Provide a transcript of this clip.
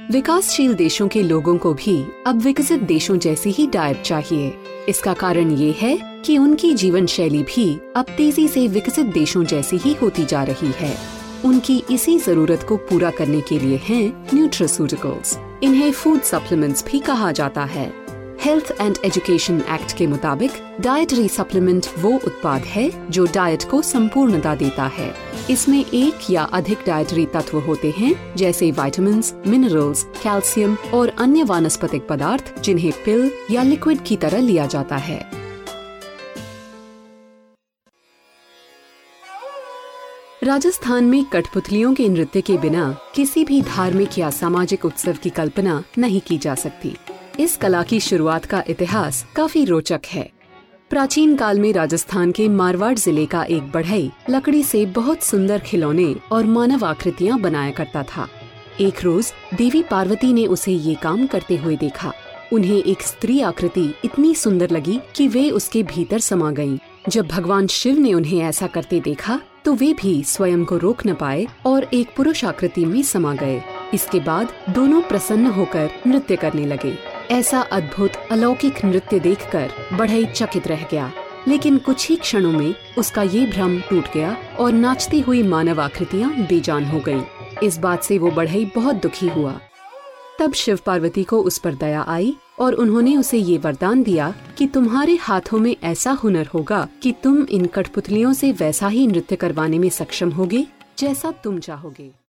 विकासशील देशों के लोगों को भी अब विकसित देशों जैसी ही डाइट चाहिए। इसका कारण ये है कि उनकी जीवन शैली भी अब तेजी से विकसित देशों जैसी ही होती जा रही है। उनकी इसी जरूरत को पूरा करने के लिए हैं न्यूट्रास्यूटिकल्स। इन्हें फूड सप्लीमेंट्स भी कहा जाता है। हेल्थ एंड एजुकेशन एक्ट के मुताबिक डाइटरी सप्लीमेंट वो उत्पाद है जो डाइट को संपूर्णता देता है। इसमें एक या अधिक डाइटरी तत्व होते हैं, जैसे विटामिन्स, मिनरल्स, कैल्शियम और अन्य वानस्पतिक पदार्थ, जिन्हें पिल या लिक्विड की तरह लिया जाता है। राजस्थान में कठपुतलियों के नृत्य के बिना किसी भी धार्मिक या सामाजिक उत्सव की कल्पना नहीं की जा सकती। इस कला की शुरुआत का इतिहास काफी रोचक है। प्राचीन काल में राजस्थान के मारवाड़ जिले का एक बढ़ई लकड़ी से बहुत सुंदर खिलौने और मानव आकृतियाँ बनाया करता था। एक रोज देवी पार्वती ने उसे ये काम करते हुए देखा। उन्हें एक स्त्री आकृति इतनी सुंदर लगी कि वे उसके भीतर समा गयीं। जब भगवान शिव ने उन्हें ऐसा करते देखा तो वे भी स्वयं को रोक न पाए और एक पुरुष आकृति में समा गए। इसके बाद दोनों प्रसन्न होकर नृत्य करने लगे। ऐसा अद्भुत अलौकिक नृत्य देखकर बढ़ई चकित रह गया, लेकिन कुछ ही क्षणों में उसका ये भ्रम टूट गया और नाचती हुई मानव आकृतियाँ बेजान हो गयीं। इस बात से वो बढ़ई बहुत दुखी हुआ। तब शिव पार्वती को उस पर दया आई और उन्होंने उसे ये वरदान दिया कि तुम्हारे हाथों में ऐसा हुनर होगा कि तुम इन कठपुतलियों से वैसा ही नृत्य करवाने में सक्षम होगे जैसा तुम चाहोगे।